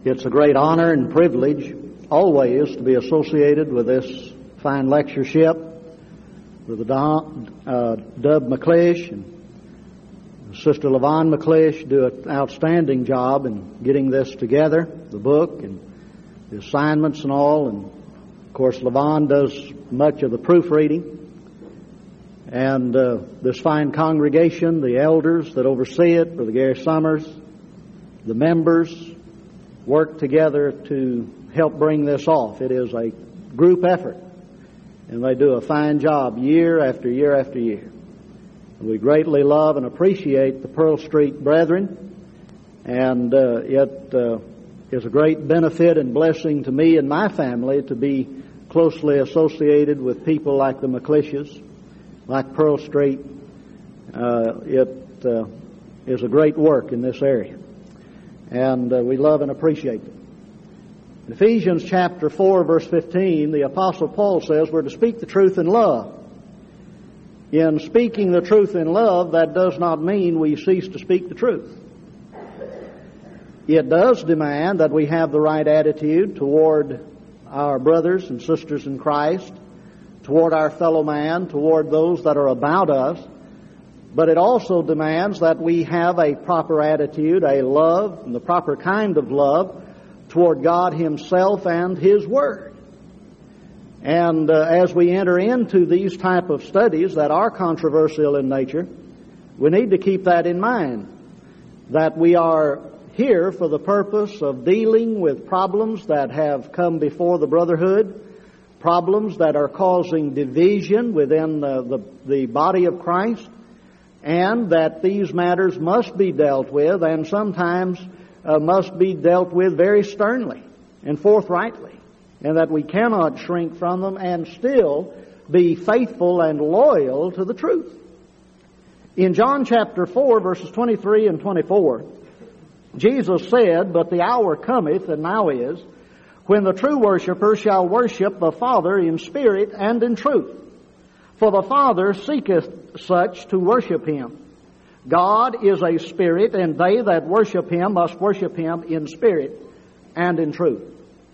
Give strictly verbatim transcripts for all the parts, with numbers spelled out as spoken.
It's a great honor and privilege always to be associated with this fine lectureship with the Don, uh, Dub McClish and Sister Levon McClish do an outstanding job in getting this together, the book and the assignments and all. And of course, Levon does much of the proofreading. And uh, this fine congregation, the elders that oversee it, Brother Gary Summers, the members work together to help bring this off. It is a group effort, and they do a fine job year after year after year. And we greatly love and appreciate the Pearl Street Brethren, and uh, it uh, is a great benefit and blessing to me and my family to be closely associated with people like the McClishes, like Pearl Street. Uh, it uh, is a great work in this area, and uh, we love and appreciate it. In Ephesians chapter four, verse fifteen, the Apostle Paul says we're to speak the truth in love. In speaking the truth in love, that does not mean we cease to speak the truth. It does demand that we have the right attitude toward our brothers and sisters in Christ, toward our fellow man, toward those that are about us. But it also demands that we have a proper attitude, a love, and the proper kind of love toward God Himself and His Word. And uh, as we enter into these type of studies that are controversial in nature, we need to keep that in mind, that we are here for the purpose of dealing with problems that have come before the brotherhood, problems that are causing division within the, the, the body of Christ, and that these matters must be dealt with, and sometimes uh, must be dealt with very sternly and forthrightly, and that we cannot shrink from them and still be faithful and loyal to the truth. In John chapter four, verses twenty-three and twenty-four, Jesus said, "But the hour cometh, and now is, when the true worshipper shall worship the Father in spirit and in truth. For the Father seeketh such to worship Him. God is a spirit, and they that worship Him must worship Him in spirit and in truth."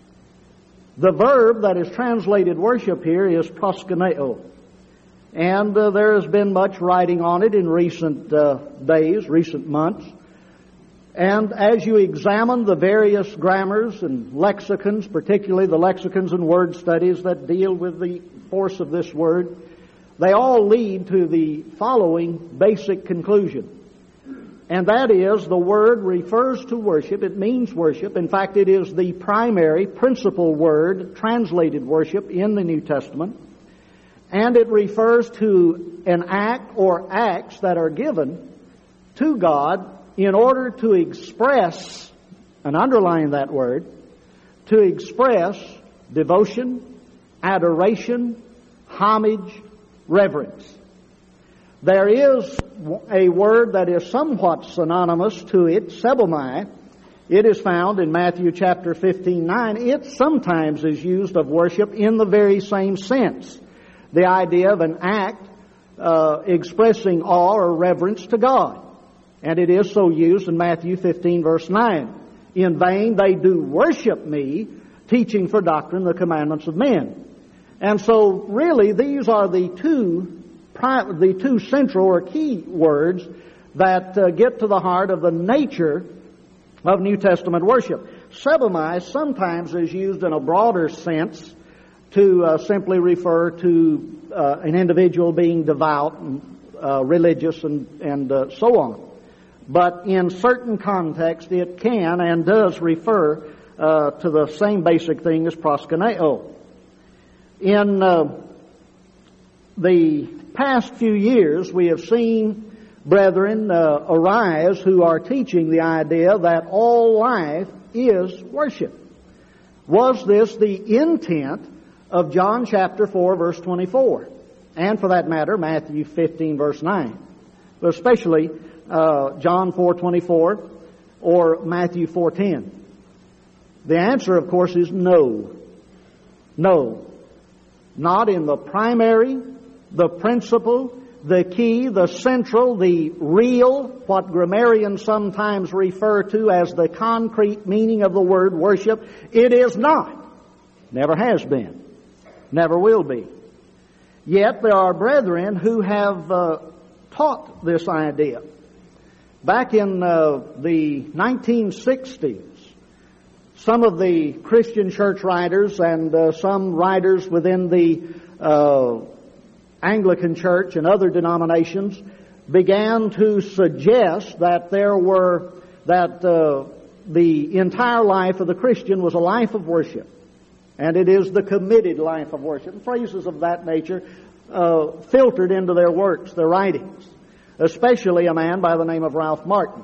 The verb that is translated worship here is proskuneo. And uh, there has been much writing on it in recent uh, days, recent months. And as you examine the various grammars and lexicons, particularly the lexicons and word studies that deal with the force of this word, they all lead to the following basic conclusion. And that is, the word refers to worship. It means worship. In fact, it is the primary, principal word translated worship in the New Testament. And it refers to an act or acts that are given to God in order to express, and underline that word, to express devotion, adoration, homage, reverence. There is a word that is somewhat synonymous to it, sebomai. It is found in Matthew chapter fifteen, nine. It sometimes is used of worship in the very same sense. The idea of an act uh, expressing awe or reverence to God. And it is so used in Matthew fifteen, verse nine. "In vain they do worship me, teaching for doctrine the commandments of men." And so really these are the two the two central or key words that uh, get to the heart of the nature of New Testament worship. Sebomai sometimes is used in a broader sense to uh, simply refer to uh, an individual being devout and uh, religious and, and uh, so on. But in certain contexts it can and does refer uh, to the same basic thing as proskuneo. In uh, the past few years, we have seen brethren uh, arise who are teaching the idea that all life is worship. Was this the intent of John chapter four, verse twenty-four? And for that matter, Matthew fifteen, verse nine. But especially uh, John four, twenty-four or Matthew four, ten. The answer, of course, is no. No. Not in the primary, the principal, the key, the central, the real, what grammarians sometimes refer to as the concrete meaning of the word worship. It is not. Never has been. Never will be. Yet there are brethren who have uh, taught this idea. Back in uh, the nineteen sixties, some of the Christian church writers and uh, some writers within the uh, Anglican Church and other denominations began to suggest that there were, that uh, the entire life of the Christian was a life of worship. And it is the committed life of worship. And phrases of that nature uh, filtered into their works, their writings, especially a man by the name of Ralph Martin.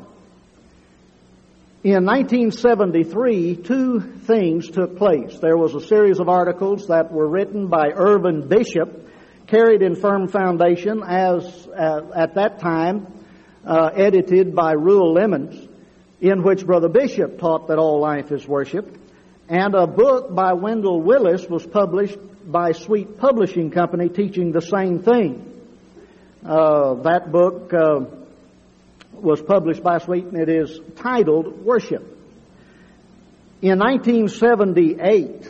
In nineteen seventy-three, two things took place. There was a series of articles that were written by Irvin Bishop, carried in firm foundation, as uh, at that time uh, edited by Reuel Lemons, in which Brother Bishop taught that all life is worship. And a book by Wendell Willis was published by Sweet Publishing Company teaching the same thing. Uh, that book uh, was published by Sweet, and it is titled Worship. In nineteen seventy-eight,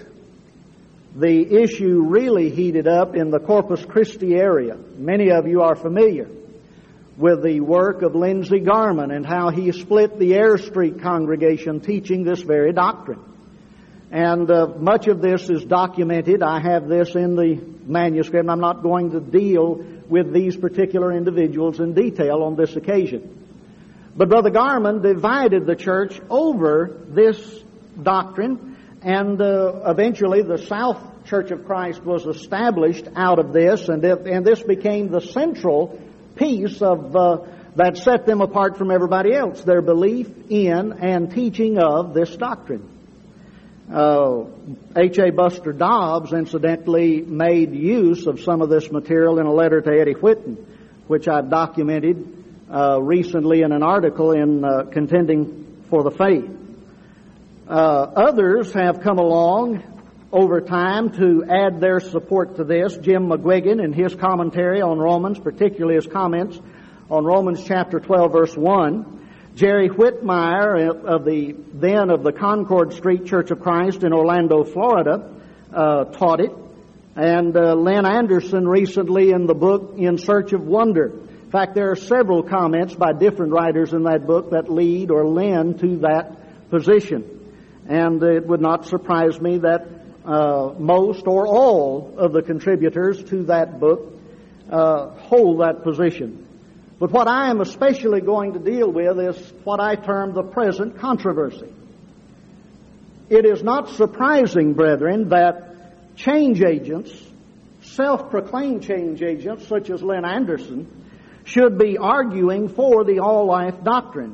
the issue really heated up in the Corpus Christi area. Many of you are familiar with the work of Lindsey Garman and how he split the Ayr Street congregation teaching this very doctrine. And uh, much of this is documented. I have this in the manuscript, and I'm not going to deal with these particular individuals in detail on this occasion. But Brother Garman divided the church over this doctrine, and uh, eventually the South Church of Christ was established out of this, and, it, and this became the central piece of uh, that set them apart from everybody else, their belief in and teaching of this doctrine. Uh, H A Buster Dobbs, incidentally, made use of some of this material in a letter to Eddie Whitten, which I've documented uh, recently in an article in uh, Contending for the Faith. Uh, others have come along over time to add their support to this. Jim McGuigan, in his commentary on Romans, particularly his comments on Romans chapter twelve, verse one. Jerry Whitmire of the then of the Concord Street Church of Christ in Orlando, Florida, uh, taught it, and uh, Len Anderson recently in the book In Search of Wonder. In fact, there are several comments by different writers in that book that lead or lend to that position, and it would not surprise me that uh, most or all of the contributors to that book uh, hold that position. But what I am especially going to deal with is what I term the present controversy. It is not surprising, brethren, that change agents, self-proclaimed change agents such as Len Anderson, should be arguing for the all-life doctrine.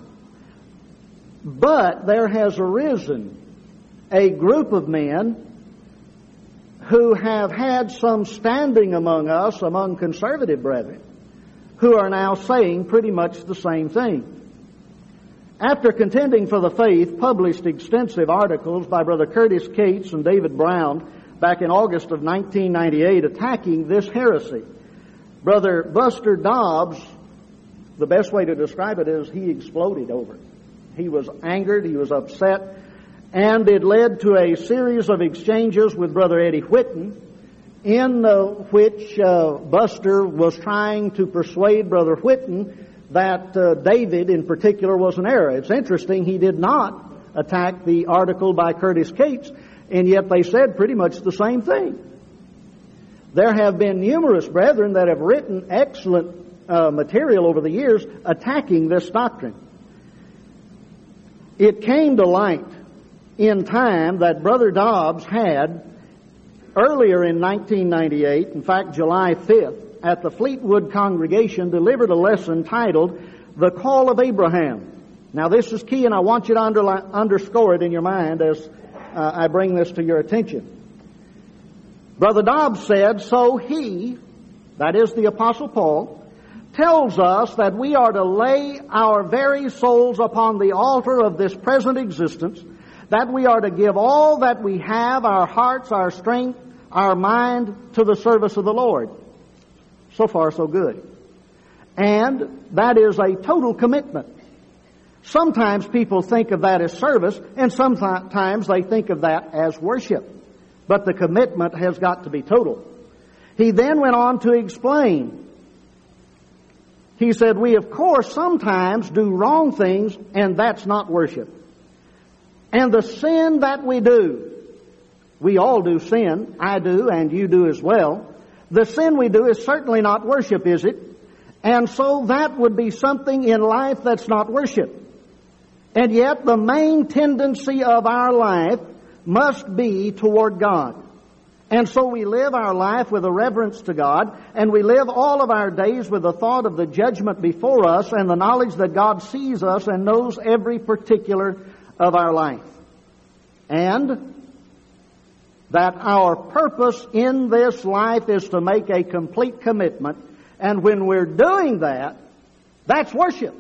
But there has arisen a group of men who have had some standing among us, among conservative brethren, who are now saying pretty much the same thing. After Contending for the Faith published extensive articles by Brother Curtis Cates and David Brown back in August of nineteen ninety-eight attacking this heresy, Brother Buster Dobbs, the best way to describe it is he exploded over it. He was angered, he was upset, and it led to a series of exchanges with Brother Eddie Whitten, in uh, which uh, Buster was trying to persuade Brother Whitten that uh, David in particular was an error. It's interesting, he did not attack the article by Curtis Cates, and yet they said pretty much the same thing. There have been numerous brethren that have written excellent uh, material over the years attacking this doctrine. It came to light in time that Brother Dobbs had earlier in nineteen ninety-eight, in fact July fifth, at the Fleetwood congregation delivered a lesson titled The Call of Abraham. Now this is key, and I want you to underline, underscore it in your mind as uh, I bring this to your attention. Brother Dobbs said, so he, that is the Apostle Paul, tells us that we are to lay our very souls upon the altar of this present existence, that we are to give all that we have, our hearts, our strength, our mind, to the service of the Lord. So far, so good. And that is a total commitment. Sometimes people think of that as service, and sometimes they think of that as worship. But the commitment has got to be total. He then went on to explain. He said, we of course sometimes do wrong things, and that's not worship. And the sin that we do, we all do sin, I do, and you do as well. The sin we do is certainly not worship, is it? And so that would be something in life that's not worship. And yet the main tendency of our life must be toward God. And so we live our life with a reverence to God, and we live all of our days with the thought of the judgment before us and the knowledge that God sees us and knows every particular of our life. And that our purpose in this life is to make a complete commitment. And when we're doing that, that's worship.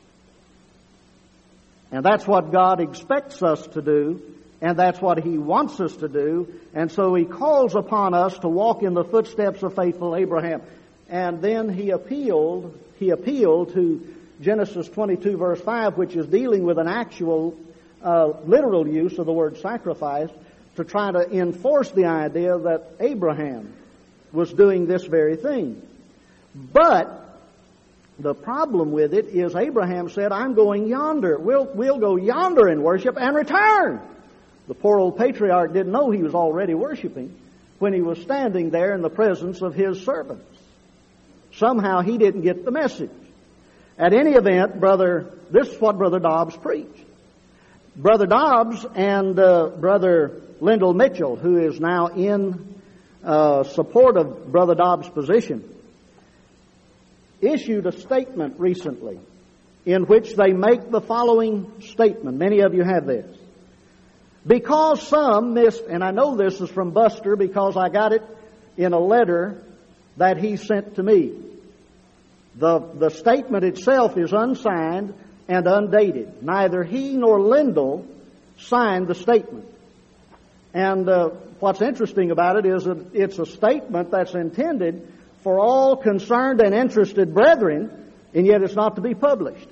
And that's what God expects us to do, and that's what He wants us to do. And so He calls upon us to walk in the footsteps of faithful Abraham. And then He appealed, He appealed to Genesis twenty-two verse five, which is dealing with an actual uh, literal use of the word sacrifice, to try to enforce the idea that Abraham was doing this very thing. But the problem with it is Abraham said, I'm going yonder. We'll, we'll go yonder and worship and return. The poor old patriarch didn't know he was already worshiping when he was standing there in the presence of his servants. Somehow he didn't get the message. At any event, brother, this is what Brother Dobbs preached. Brother Dobbs and uh, Brother Lyndall Mitchell, who is now in uh, support of Brother Dobbs' position, issued a statement recently in which they make the following statement. Many of you have this. Because some missed, and I know this is from Buster because I got it in a letter that he sent to me. The, the statement itself is unsigned and undated. Neither he nor Lyndall signed the statement. And uh, what's interesting about it is that it's a statement that's intended for all concerned and interested brethren, and yet it's not to be published.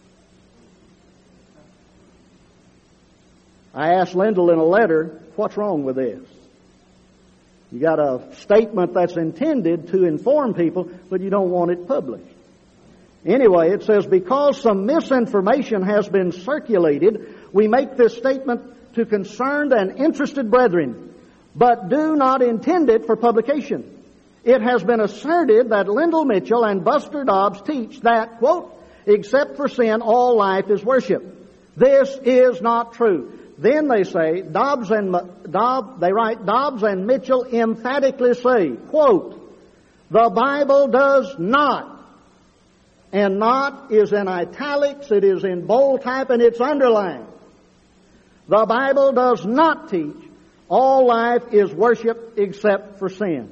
I asked Lyndall in a letter, what's wrong with this? You got a statement that's intended to inform people, but you don't want it published. Anyway, it says, because some misinformation has been circulated, we make this statement to concerned and interested brethren, but do not intend it for publication. It has been asserted that Lyndall Mitchell and Buster Dobbs teach that, quote, except for sin, all life is worship. This is not true. Then they say, Dobbs and, Dobbs, they write, Dobbs and Mitchell emphatically say, quote, the Bible does not, and not is in italics, it is in bold type, and it's underlined. The Bible does not teach all life is worship except for sin.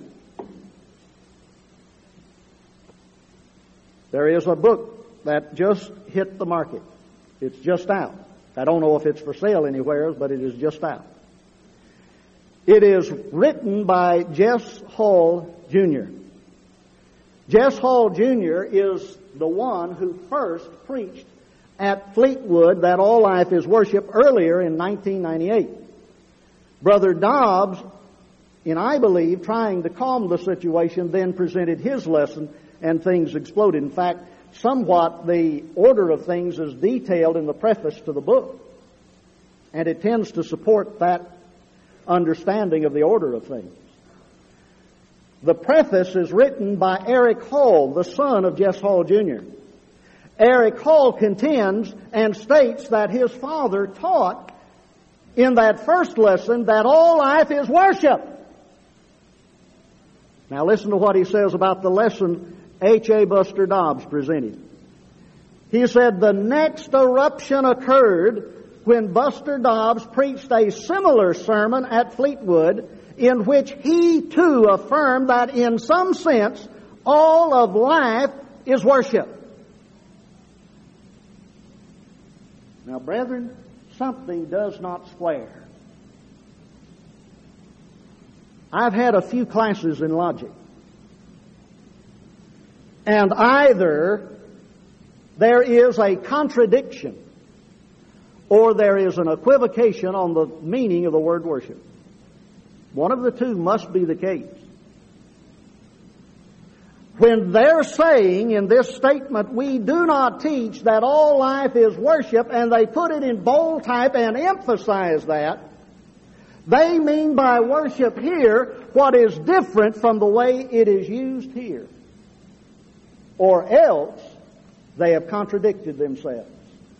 There is a book that just hit the market. It's just out. I don't know if it's for sale anywhere, but it is just out. It is written by Jess Hall Junior Jess Hall Junior is the one who first preached at Fleetwood that all life is worship earlier in nineteen ninety-eight. Brother Dobbs, in I believe trying to calm the situation, then presented his lesson and things exploded. In fact, somewhat the order of things is detailed in the preface to the book. And it tends to support that understanding of the order of things. The preface is written by Eric Hall, the son of Jess Hall Junior Eric Hall contends and states that his father taught in that first lesson that all life is worship. Now listen to what he says about the lesson H A Buster Dobbs presented. He said, the next eruption occurred when Buster Dobbs preached a similar sermon at Fleetwood in which he too affirmed that in some sense all of life is worship. Now, brethren, something does not square. I've had a few classes in logic. And either there is a contradiction or there is an equivocation on the meaning of the word worship. One of the two must be the case. When they're saying in this statement, we do not teach that all life is worship, and they put it in bold type and emphasize that, they mean by worship here what is different from the way it is used here. Or else they have contradicted themselves.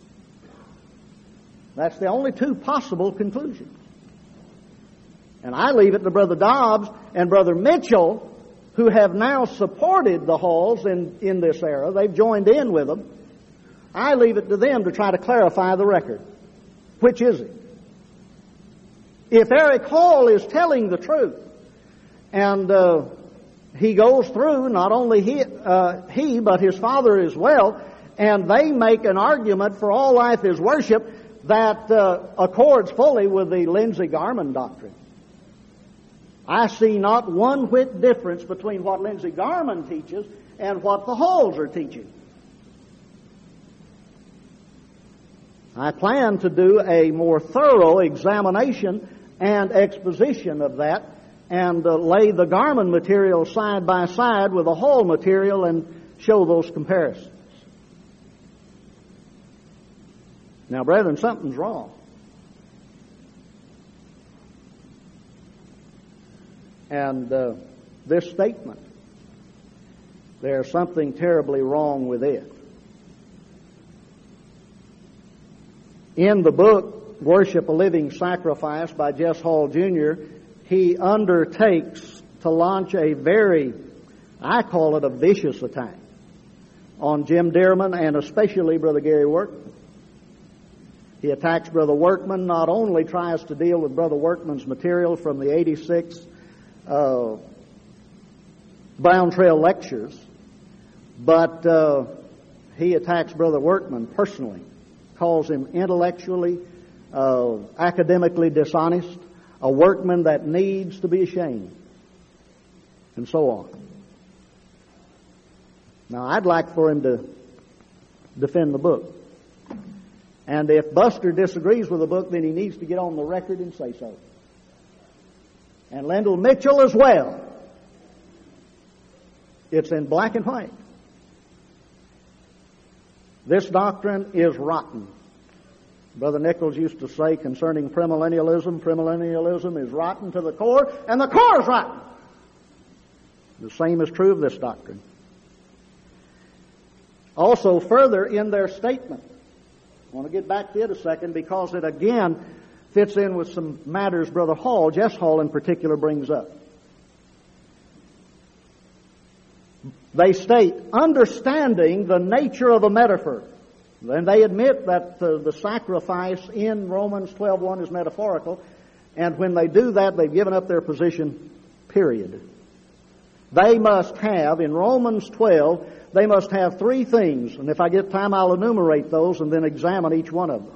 That's the only two possible conclusions. And I leave it to Brother Dobbs and Brother Mitchell, who have now supported the Halls in, in this era. They've joined in with them. I leave it to them to try to clarify the record. Which is it? If Eric Hall is telling the truth, and uh, he goes through, not only he, uh, he, but his father as well, and they make an argument for all life is worship that uh, accords fully with the Lindsey Garman doctrine. I see not one whit difference between what Lindsey Garman teaches and what the Halls are teaching. I plan to do a more thorough examination and exposition of that and uh, lay the Garman material side by side with the Hall material and show those comparisons. Now, brethren, something's wrong. And uh, this statement, there's something terribly wrong with it. In the book, Worship a Living Sacrifice by Jess Hall Junior, he undertakes to launch a very, I call it a vicious attack on Jim Dearman and especially Brother Gary Workman. He attacks Brother Workman, not only tries to deal with Brother Workman's material from the eighty-six uh, Brown Trail lectures, but uh, he attacks Brother Workman personally, calls him intellectually, uh, academically dishonest, a workman that needs to be ashamed, and so on. Now, I'd like for him to defend the book. And if Buster disagrees with the book, then he needs to get on the record and say so. And Lendell Mitchell as well. It's in black and white. This doctrine is rotten. Brother Nichols used to say concerning premillennialism, premillennialism is rotten to the core, and the core is rotten. The same is true of this doctrine. Also, further in their statement, I want to get back to it a second because it again fits in with some matters Brother Hall, Jess Hall in particular, brings up. They state, understanding the nature of a metaphor. And they admit that the, the sacrifice in Romans twelve one is metaphorical. And when they do that, they've given up their position, period. They must have, in Romans twelve, they must have three things. And if I get time, I'll enumerate those and then examine each one of them.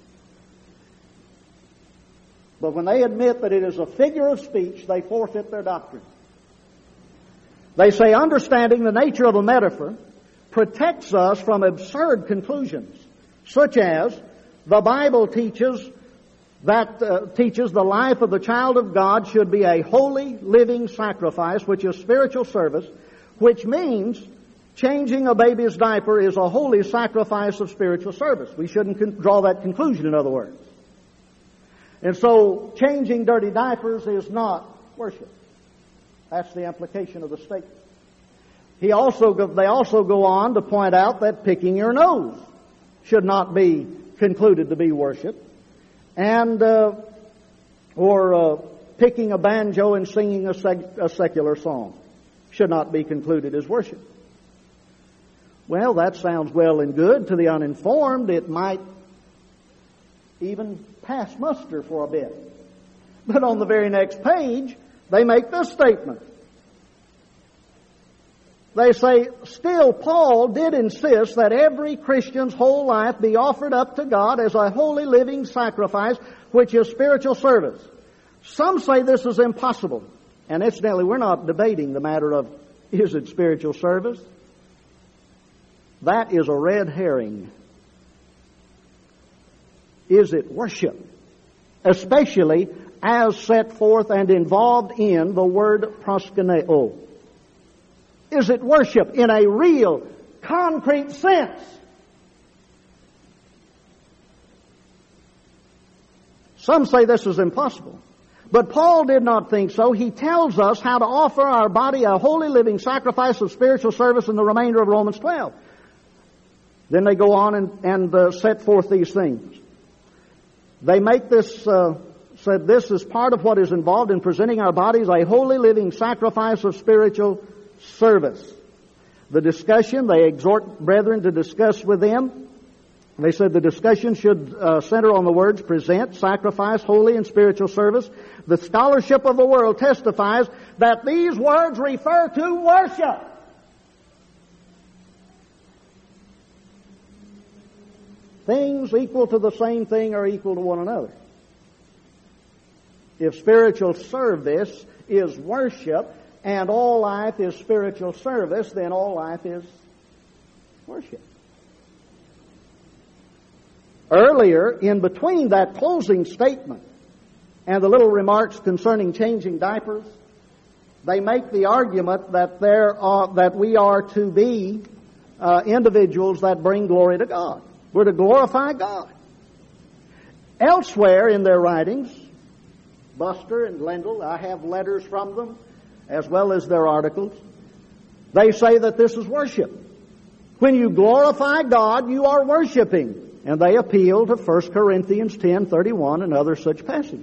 But when they admit that it is a figure of speech, they forfeit their doctrine. They say understanding the nature of a metaphor protects us from absurd conclusions, such as the Bible teaches that uh, teaches the life of the child of God should be a holy, living sacrifice, which is spiritual service, which means changing a baby's diaper is a holy sacrifice of spiritual service. We shouldn't con- draw that conclusion, in other words. And so, changing dirty diapers is not worship. That's the implication of the statement. He also go, they also go on to point out that picking your nose should not be concluded to be worship, and uh, or uh, picking a banjo and singing a, sec- a secular song should not be concluded as worship. Well, that sounds well and good to the uninformed. It might even pass muster for a bit. But on the very next page, they make this statement. They say, still Paul did insist that every Christian's whole life be offered up to God as a holy living sacrifice, which is spiritual service. Some say this is impossible. And incidentally, we're not debating the matter of, is it spiritual service? That is a red herring. Is it worship? Especially as set forth and involved in the word proskuneo. Is it worship in a real, concrete sense? Some say this is impossible. But Paul did not think so. He tells us how to offer our body a holy living sacrifice of spiritual service in the remainder of Romans twelve. Then they go on and, and uh, set forth these things. They make this, uh, said this is part of what is involved in presenting our bodies a holy living sacrifice of spiritual service. The discussion, they exhort brethren to discuss with them. They said the discussion should uh, center on the words present, sacrifice, holy, and spiritual service. The scholarship of the world testifies that these words refer to worship. Things equal to the same thing are equal to one another. If spiritual service is worship and all life is spiritual service, then all life is worship. Earlier, in between that closing statement and the little remarks concerning changing diapers, they make the argument that there are that we are to be uh, individuals that bring glory to God. We're to glorify God. Elsewhere in their writings, Buster and Lendl, I have letters from them, as well as their articles, they say that this is worship. When you glorify God, you are worshiping. And they appeal to First Corinthians ten thirty-one and other such passages.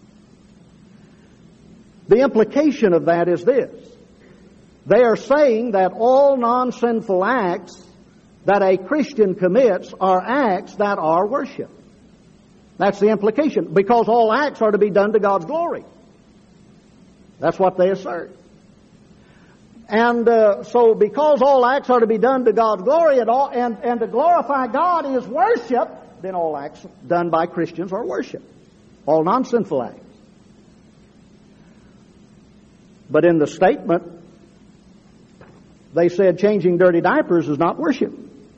The implication of that is this. They are saying that all non-sinful acts that a Christian commits are acts that are worship. That's the implication. Because all acts are to be done to God's glory. That's what they assert. And uh, so because all acts are to be done to God's glory and, all, and, and to glorify God is worship, then all acts done by Christians are worship. All non-sinful acts. But in the statement, they said changing dirty diapers is not worship.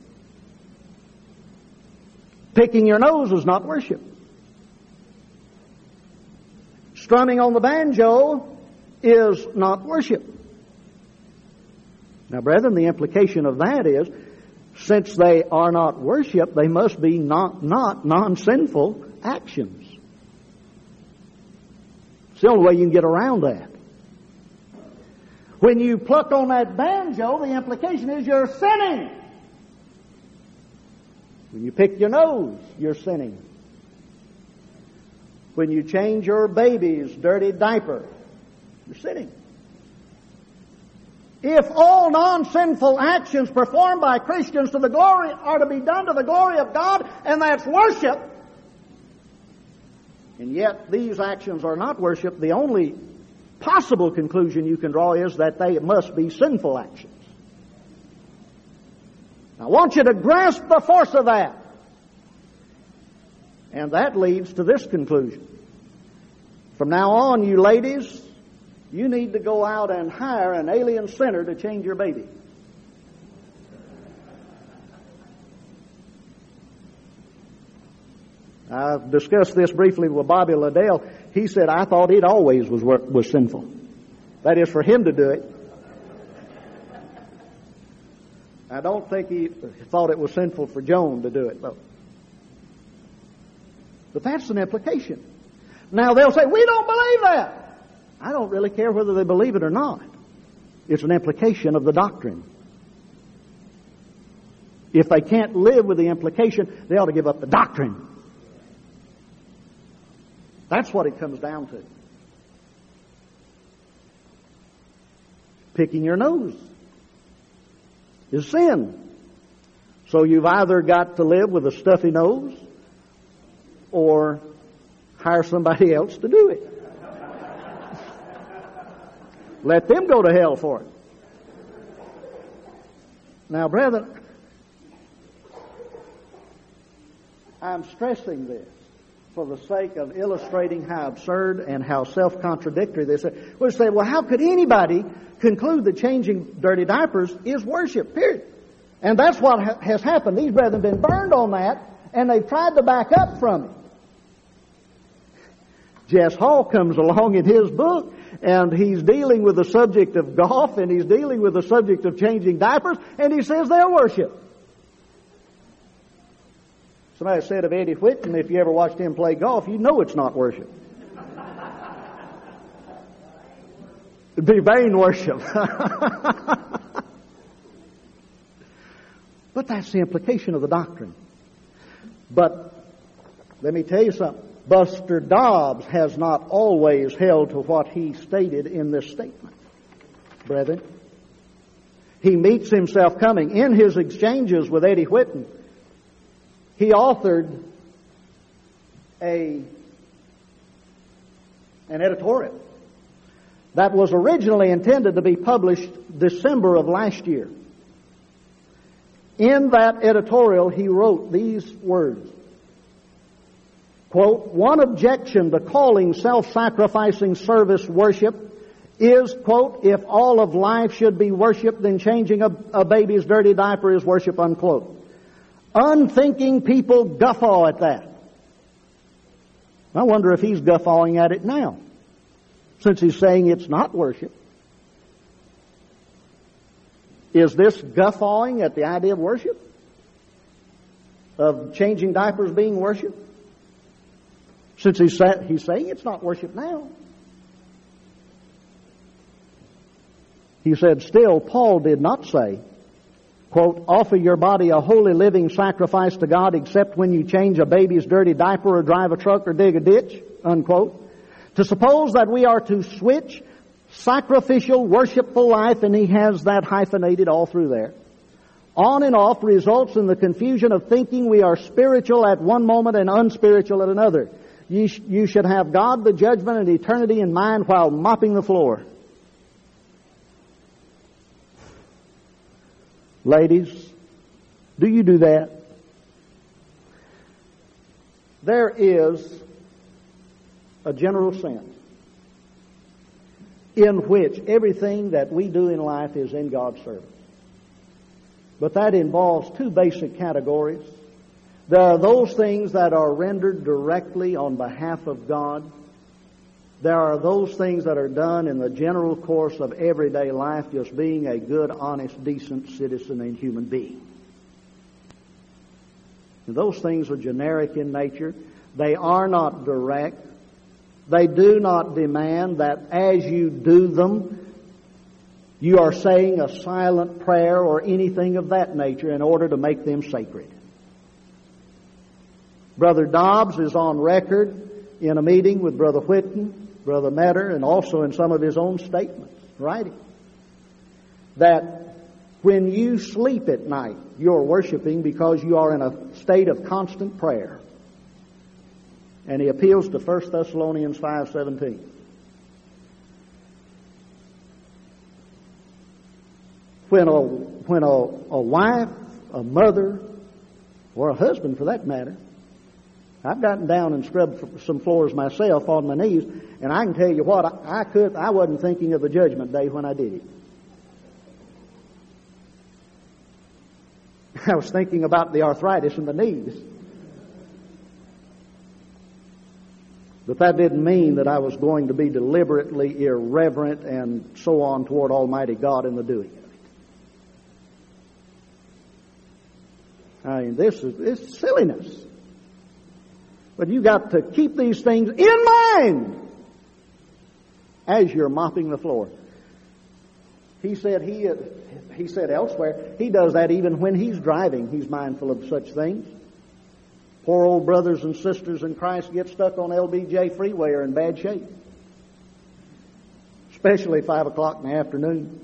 Picking your nose is not worship. Strumming on the banjo is not worship. Now, brethren, the implication of that is, since they are not worship, they must be not, not non-sinful actions. It's the only way you can get around that. When you pluck on that banjo, the implication is you're sinning. When you pick your nose, you're sinning. When you change your baby's dirty diaper, you're sinning. If all non-sinful actions performed by Christians to the glory are to be done to the glory of God, and that's worship, and yet these actions are not worship, the only possible conclusion you can draw is that they must be sinful actions. Now, I want you to grasp the force of that. And that leads to this conclusion. From now on, you ladies, you need to go out and hire an alien sinner to change your baby. I've discussed this briefly with Bobby Liddell. He said, I thought it always was was sinful. That is, for him to do it. I don't think he thought it was sinful for Joan to do it, though. But that's an implication. Now, they'll say, we don't believe that. I don't really care whether they believe it or not. It's an implication of the doctrine. If they can't live with the implication, they ought to give up the doctrine. That's what it comes down to. Picking your nose is sin. So you've either got to live with a stuffy nose or hire somebody else to do it. Let them go to hell for it. Now, brethren, I'm stressing this for the sake of illustrating how absurd and how self-contradictory this is. We'll say, well, how could anybody conclude that changing dirty diapers is worship, period? And that's what ha- has happened. These brethren have been burned on that, and they've tried to back up from it. Jess Hall comes along in his book, and he's dealing with the subject of golf, and he's dealing with the subject of changing diapers, and he says they're worship. Somebody said of Eddie Whitten, if you ever watched him play golf, you know it's not worship. It'd be vain worship. But that's the implication of the doctrine. But let me tell you something. Buster Dobbs has not always held to what he stated in this statement, brethren. He meets himself coming. In his exchanges with Eddie Whitten, he authored a, an editorial that was originally intended to be published December of last year. In that editorial, he wrote these words, quote, "One objection to calling self-sacrificing service worship is, quote, if all of life should be worship, then changing a, a baby's dirty diaper is worship, unquote. Unthinking people guffaw at that." I wonder if he's guffawing at it now, since he's saying it's not worship. Is this guffawing at the idea of worship? Of changing diapers being worship? Since he's, sa- he's saying it's not worship now. He said, still, Paul did not say, quote, "Offer your body a holy living sacrifice to God except when you change a baby's dirty diaper or drive a truck or dig a ditch," unquote. To suppose that we are to switch sacrificial, worshipful life, and he has that hyphenated all through there, on and off, results in the confusion of thinking we are spiritual at one moment and unspiritual at another. You, sh- you should have God, the judgment, and eternity in mind while mopping the floor. Ladies, do you do that? There is a general sense in which everything that we do in life is in God's service. But that involves two basic categories. There are those things that are rendered directly on behalf of God. There are those things that are done in the general course of everyday life, just being a good, honest, decent citizen and human being. And those things are generic in nature. They are not direct. They do not demand that as you do them, you are saying a silent prayer or anything of that nature in order to make them sacred. Brother Dobbs is on record in a meeting with Brother Whitten, Brother Metter, and also in some of his own statements, writing, that when you sleep at night, you're worshiping because you are in a state of constant prayer. And he appeals to First Thessalonians five seventeen. When a, when a, a wife, a mother, or a husband for that matter, I've gotten down and scrubbed some floors myself on my knees, and I can tell you what, I, I could, I wasn't thinking of the judgment day when I did it. I was thinking about the arthritis in the knees. But that didn't mean that I was going to be deliberately irreverent and so on toward Almighty God in the doing of it. I mean, this is it's silliness. But you got to keep these things in mind as you're mopping the floor. He said he he said elsewhere he does that even when he's driving. He's mindful of such things. Poor old brothers and sisters in Christ get stuck on L B J Freeway are in bad shape, especially five o'clock in the afternoon.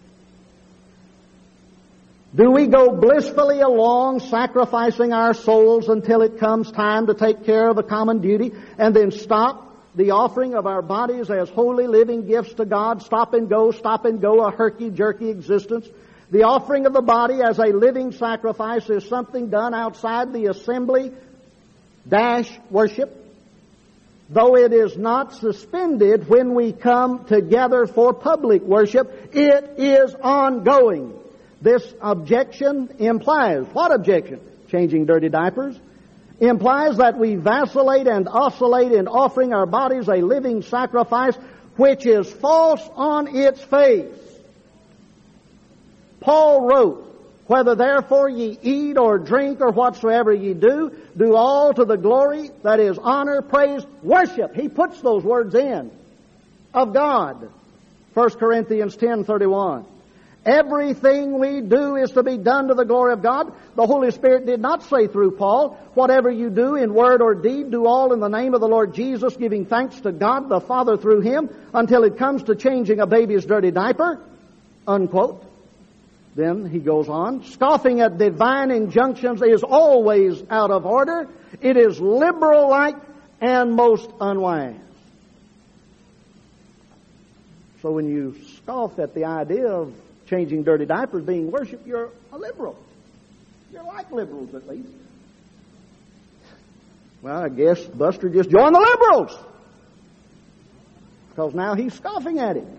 Do we go blissfully along, sacrificing our souls until it comes time to take care of a common duty, and then stop the offering of our bodies as holy living gifts to God? Stop and go, stop and go, a herky-jerky existence. The offering of the body as a living sacrifice is something done outside the assembly dash worship, though it is not suspended when we come together for public worship. It is ongoing. This objection implies, what objection? Changing dirty diapers. Implies that we vacillate and oscillate in offering our bodies a living sacrifice which is false on its face. Paul wrote, whether therefore ye eat or drink or whatsoever ye do, do all to the glory, that is honor, praise, worship. He puts those words in, of God. First Corinthians ten thirty-one. Everything we do is to be done to the glory of God. The Holy Spirit did not say through Paul, whatever you do in word or deed, do all in the name of the Lord Jesus, giving thanks to God the Father through Him, until it comes to changing a baby's dirty diaper. Unquote. Then he goes on, scoffing at divine injunctions is always out of order. It is liberal-like and most unwise. So when you scoff at the idea of changing dirty diapers being worship, you're a liberal. You're like liberals, at least. Well, I guess Buster just joined the liberals, because now he's scoffing at it.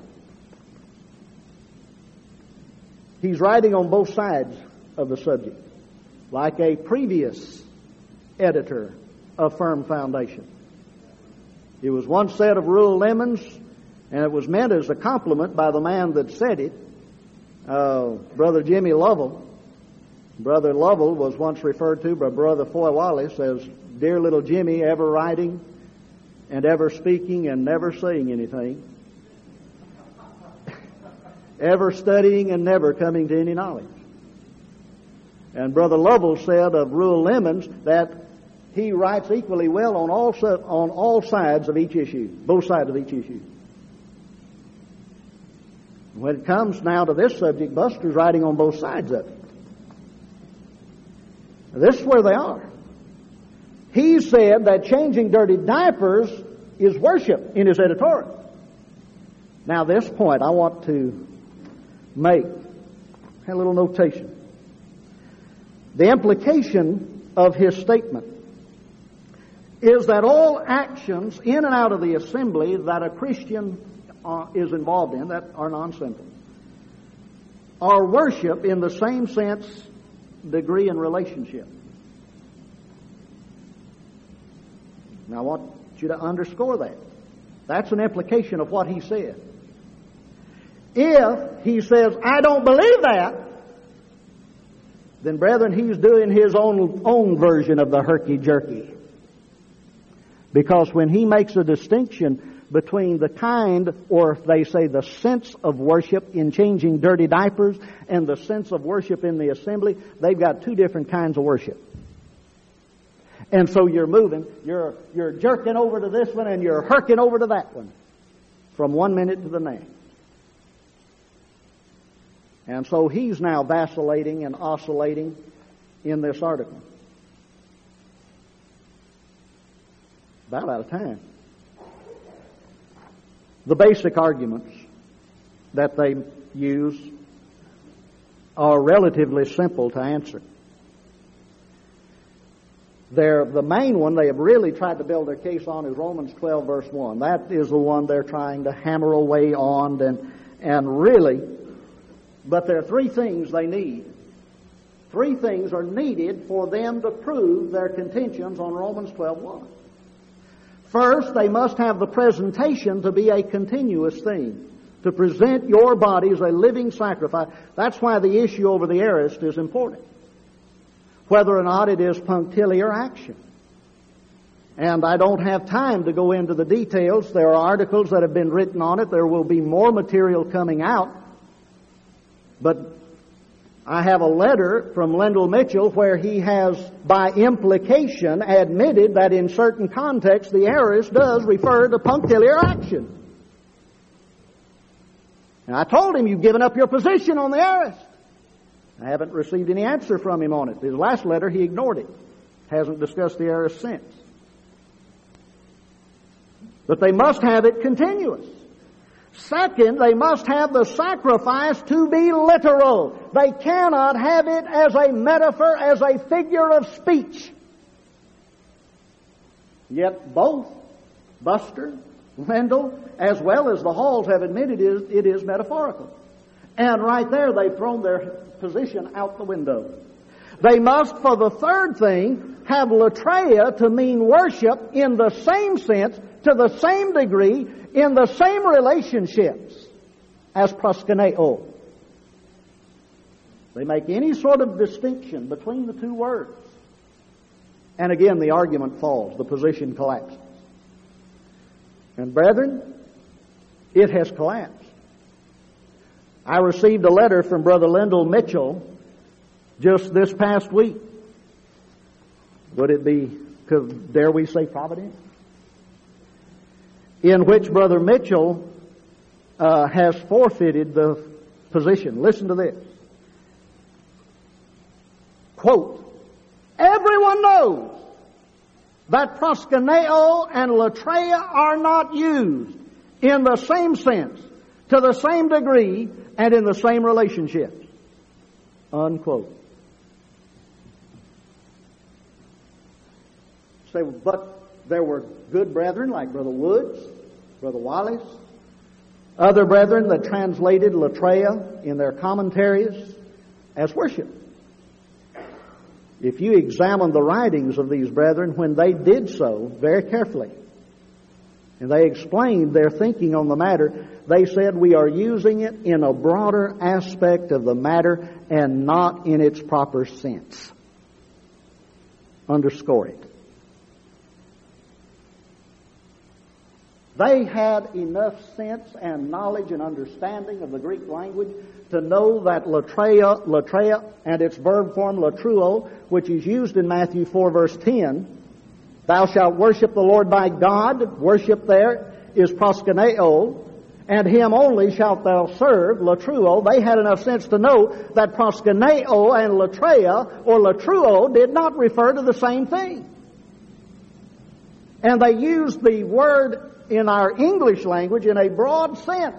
He's writing on both sides of the subject, like a previous editor of Firm Foundation. It was once said of Rural Lemons, and it was meant as a compliment by the man that said it, uh, Brother Jimmy Lovell. Brother Lovell was once referred to by Brother Foy Wallace as dear little Jimmy, ever writing and ever speaking and never saying anything. Ever studying and never coming to any knowledge. And Brother Lovell said of Rural Lemons that he writes equally well on all on all sides of each issue, both sides of each issue. When it comes now to this subject, Buster's writing on both sides of it. Now, this is where they are. He said that changing dirty diapers is worship in his editorial. Now, this point I want to make a little notation. The implication of his statement is that all actions in and out of the assembly that a Christian uh, is involved in, that are non-sinful, are worship in the same sense, degree, and relationship. Now I want you to underscore that. That's an implication of what he said. If he says, I don't believe that, then, brethren, he's doing his own, own version of the herky-jerky. Because when he makes a distinction between the kind, or if they say the sense of worship in changing dirty diapers and the sense of worship in the assembly, they've got two different kinds of worship. And so you're moving, you're, you're jerking over to this one and you're herking over to that one from one minute to the next. And so he's now vacillating and oscillating in this article. About out of time. The basic arguments that they use are relatively simple to answer. They're, the main one they have really tried to build their case on is Romans twelve, verse one. That is the one they're trying to hammer away on, and, and really, but there are three things they need. Three things are needed for them to prove their contentions on Romans twelve one. First, they must have the presentation to be a continuous thing, to present your body as a living sacrifice. That's why the issue over the aorist is important, whether or not it is punctiliar action. And I don't have time to go into the details. There are articles that have been written on it. There will be more material coming out. But I have a letter from Lendell Mitchell where he has, by implication, admitted that in certain contexts the aorist does refer to punctiliar action. And I told him, you've given up your position on the aorist. I haven't received any answer from him on it. His last letter, he ignored it. Hasn't discussed the aorist since. But they must have it continuous. Second, they must have the sacrifice to be literal. They cannot have it as a metaphor, as a figure of speech. Yet both Buster, Lendell, as well as the Halls have admitted it is, it is metaphorical. And right there they've thrown their position out the window. They must, for the third thing, have latreia to mean worship in the same sense, to the same degree, in the same relationships as proskuneo. They make any sort of distinction between the two words. And again, the argument falls. The position collapses. And brethren, it has collapsed. I received a letter from Brother Lendell Mitchell just this past week. Would it be, could, dare we say providence? In which Brother Mitchell uh, has forfeited the position. Listen to this. Quote, everyone knows that proskuneo and latreia are not used in the same sense, to the same degree, and in the same relationships. Unquote. Say, but there were good brethren like Brother Woods, Brother Wallace, other brethren that translated latreia in their commentaries as worship. If you examine the writings of these brethren when they did so very carefully, and they explained their thinking on the matter, they said we are using it in a broader aspect of the matter and not in its proper sense. Underscore it. They had enough sense and knowledge and understanding of the Greek language to know that latreia, latreia and its verb form latruo, which is used in Matthew four verse ten, thou shalt worship the Lord thy God. Worship there is proskuneo, and him only shalt thou serve, latruo. They had enough sense to know that proskuneo and latreia or latruo did not refer to the same thing. And they used the word in our English language in a broad sense,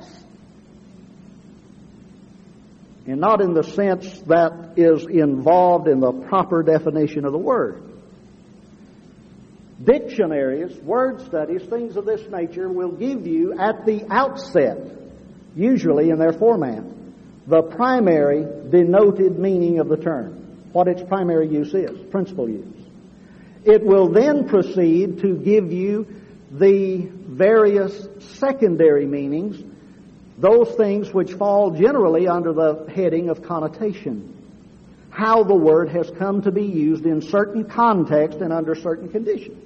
and not in the sense that is involved in the proper definition of the word. Dictionaries, word studies, things of this nature will give you at the outset, usually in their format, the primary denoted meaning of the term, what its primary use is, principal use. It will then proceed to give you the various secondary meanings, those things which fall generally under the heading of connotation. How the word has come to be used in certain context and under certain conditions.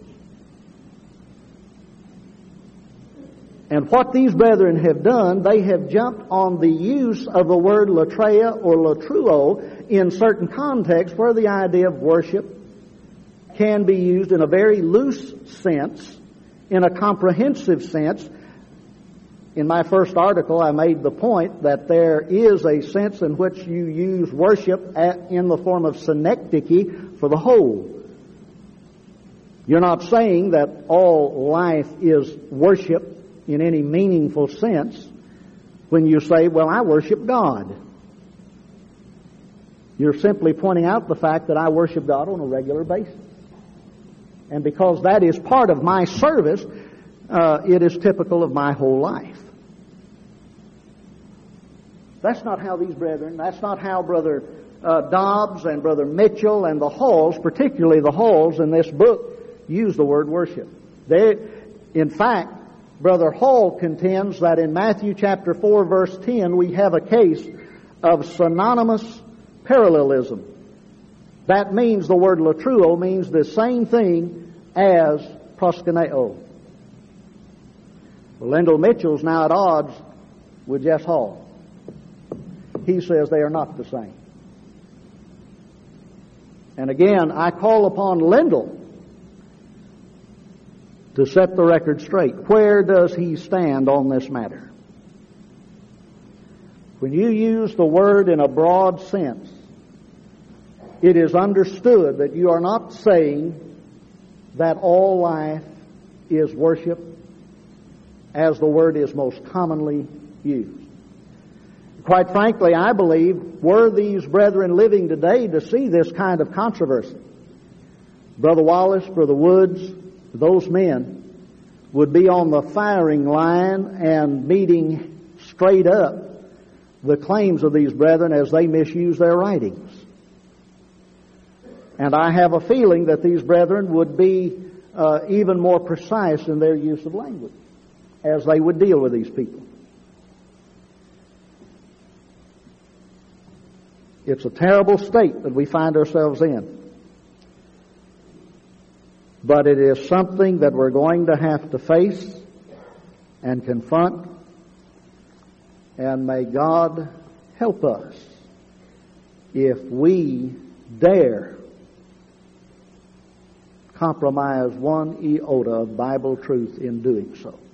And what these brethren have done, they have jumped on the use of the word latreia or latruo in certain contexts where the idea of worship can be used in a very loose sense, in a comprehensive sense. In my first article, I made the point that there is a sense in which you use worship at, in the form of synecdoche for the whole. You're not saying that all life is worship in any meaningful sense when you say, well, I worship God. You're simply pointing out the fact that I worship God on a regular basis. And because that is part of my service, uh, it is typical of my whole life. That's not how these brethren, that's not how Brother uh, Dobbs and Brother Mitchell and the Halls, particularly the Halls in this book, use the word worship. They, in fact, Brother Hall contends that in Matthew chapter four verse ten we have a case of synonymous parallelism. That means the word latruo means the same thing as proskuneo. Well, Lendell Mitchell's now at odds with Jess Hall. He says they are not the same. And again, I call upon Lendell to set the record straight. Where does he stand on this matter? When you use the word in a broad sense, it is understood that you are not saying that all life is worship as the word is most commonly used. Quite frankly, I believe, were these brethren living today to see this kind of controversy, Brother Wallace, Brother Woods, those men would be on the firing line and meeting straight up the claims of these brethren as they misuse their writings. And I have a feeling that these brethren would be uh, even more precise in their use of language as they would deal with these people. It's a terrible state that we find ourselves in. But it is something that we're going to have to face and confront. And may God help us if we dare compromise one iota of Bible truth in doing so.